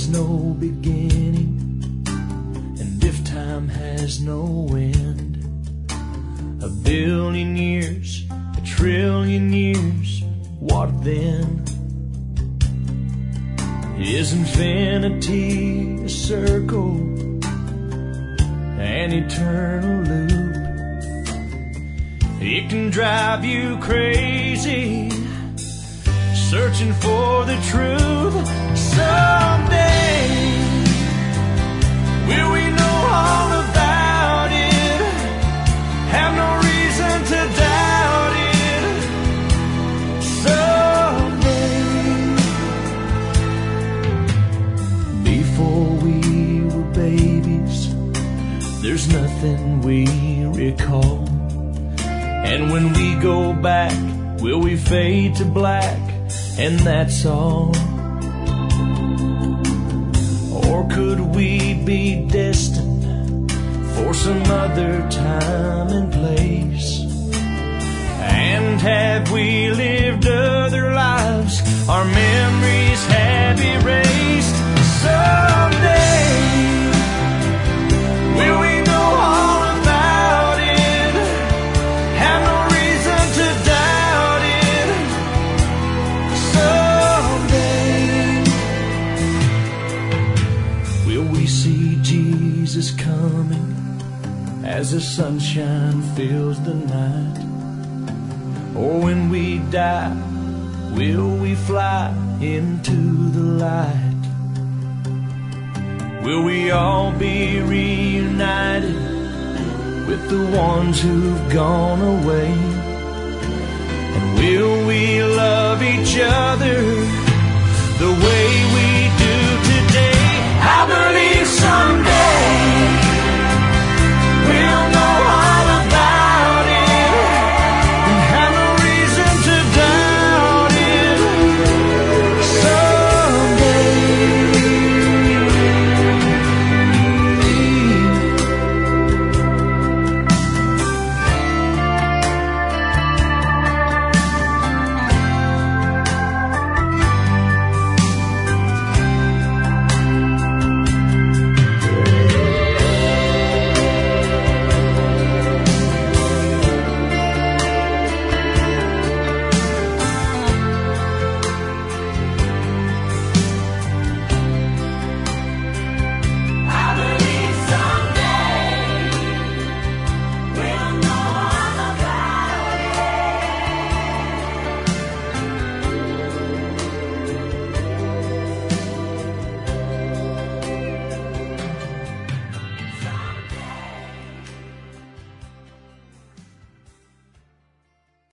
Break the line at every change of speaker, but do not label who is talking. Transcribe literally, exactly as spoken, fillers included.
has no beginning, and if time has no end, a billion years, a trillion years, what then? Is infinity a circle, an eternal loop? It can drive you crazy, searching for the truth. Someday, will we know all about it? Have no reason to doubt it. Someday, before we were babies, there's nothing we recall. And when we go back, will we fade to black, and that's all? Or could we be destined for some other time and place? And have we lived other lives our memories have erased? Someday, will we know all about it? Have no reason to doubt it. Someday, will we see Jesus coming as the sunshine fills the night? Or when we die, will we fly into the light? Will we all be reunited with the ones who've gone away? And will we love each other the way we